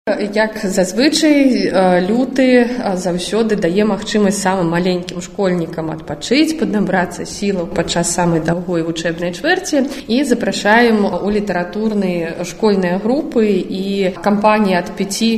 Як зазвычай, люты заўсёды дае магчымасць самым маленькім школьнікам адпачыць, паднабрацца сілаў падчас самай даўгой вучэбнай чвэрці і запрашаем у літаратурныя школьныя групы і кампаніі ад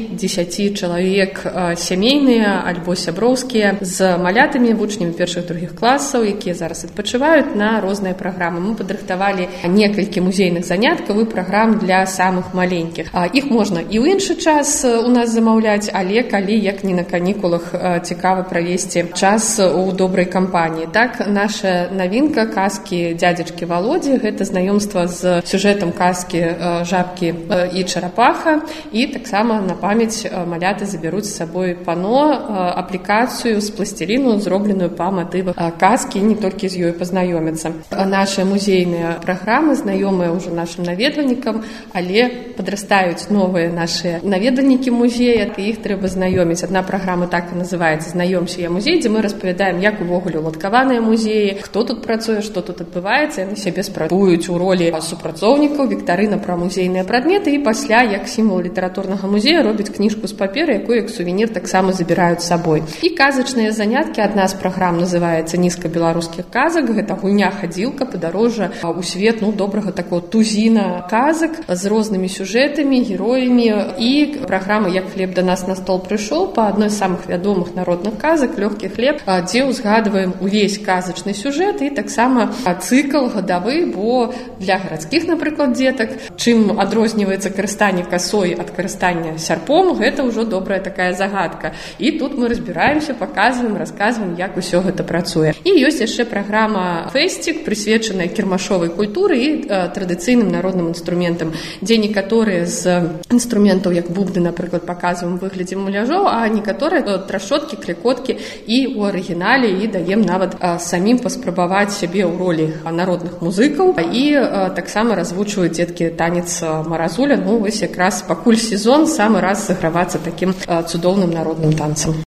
5-10 чалавек сямейныя альбо сяброўскія з малятамі, вучнямі першых-другіх класаў, якія зараз адпачываюць на розныя праграмы. Мы падрыхтавалі некалькі музейных заняткаў і праграм для самых маленькіх. Іх можна і ў іншы час у нас замаўляць, але калі, як не на канікулах, цікава правесці час у добрай кампаніі. Так, наша навінка казкі дзядзечкі Володі, гэта знаёмства з сюжэтам казкі «Жабкі і чарапаха», і таксама на памяць маляты забяруць з сабой пано, аплікацыю з пласцеліну, зробленую па матывах казкі, і не толькі з ёй пазнаёмяцца. Наша музейная праграма знаёмая ўжо нашым наведвальнікам, але падрастаюць новыя нашыя наведвальнікі музея, і іх трэба знаёміць. Адна праграма так і называецца «Знаёмся я музей», дзе мы распавядаем, як увогуле уладкаваныя музеі, хто тут працуе, што тут адбываецца, яны сябе спрабуюць у ролі супрацоўнікаў, віктарына пра музейныя прадметы, і пасля, як сімвал літаратурнага музея, робяць кніжку з паперы, якую як сувенір таксама забіраюць з сабой. І казачныя заняткі. Адна з праграм называецца «Нізка беларускіх казак». Гэта гульня-хадзілка, падарожжа ў свет добрага такого тузіна казак з рознымі сюжэтамі, героямі. І праграма «Як хлеб да нас на стол прыйшоў» па адной з самых вядомых народных казак «Лёгкі хлеб», дзе ўзгадваем увесь казачны сюжэт і таксама цыкл гадавы, бо для гарадскіх, напрыклад, дзетак, чым адрозніваецца карыстанне касой ад карыстання сярпом, гэта ўжо добрая такая загадка. І тут мы разбіраемся, паказваем, расказваем, як усё гэта працуе. І ёсць яшчэ праграма «Фэсцік», прысвечаная кірмашовай культуры і традыцыйным народным інструментам, дзе некаторыя з інструментаў, як бубны, напрыклад, паказваем у выглядзе муляжоў, а некаторыя трашоткі, клікоткі і ў арыгінале, і даем нават самім паспрабаваць сябе ў ролі народных музыкаў. І таксама развучваюць дзеткі танец маразуля. Вось якраз пакуль сезон, самы раз загравацца такім цудоўным народным танцам.